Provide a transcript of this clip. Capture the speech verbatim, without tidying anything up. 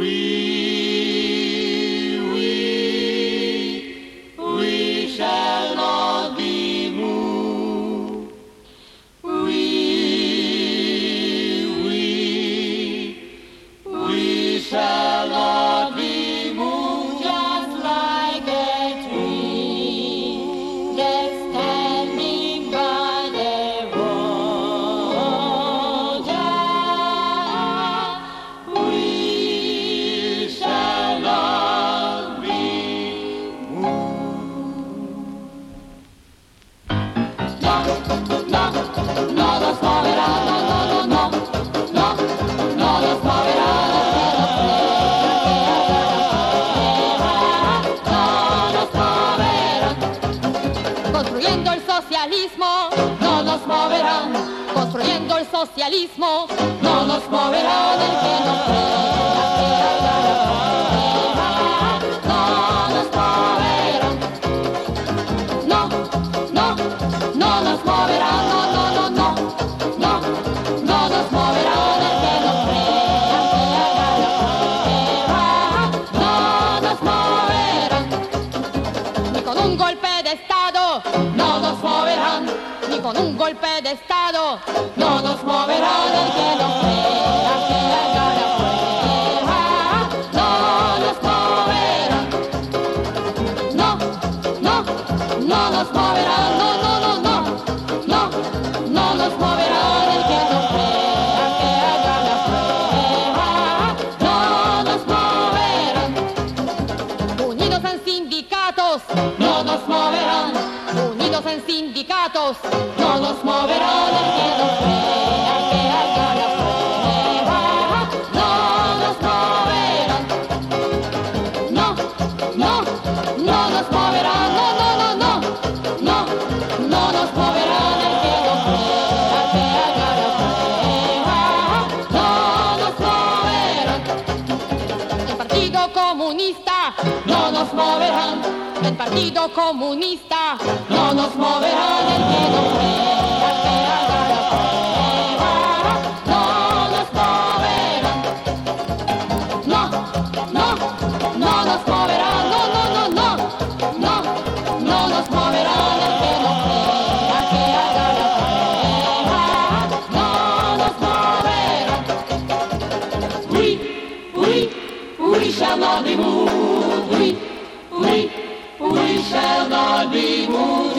Construyendo el socialismo, no nos moverá del que no crea que haya la prueba. No nos moverá, no, no, no nos moverá, no, no, no, no, no, no nos moverá del que no crea que haya la prueba. No nos moverá, ni con un golpe de Estado, no nos moverán. Ni con un golpe de Estado no nos moverá del que no crea que haga la prueba. No nos moverá, no, no, no nos moverá, no, no, no, no, no, no nos moverá del que no crea que haga la prueba. No nos moverán, unidos en sindicatos, no nos moverán. Unidos en sindicatos, no nos moverá del que no crea que haga la prueba. No nos moverán, no, no, no nos moverá, no, no, no, no, no, no nos moverá del que no crea que haga la prueba. No nos moverán, el Partido Comunista, no nos moverán. El Partido Comunista no nos moverá del que no crea que haga la prueba. No nos moverá, no, no, no nos moverá, no, no, no, no, no, no nos moverá del que no crea que haga la prueba. No nos moverá. We, we, we shall not be moved. We, we. We shall not be moved.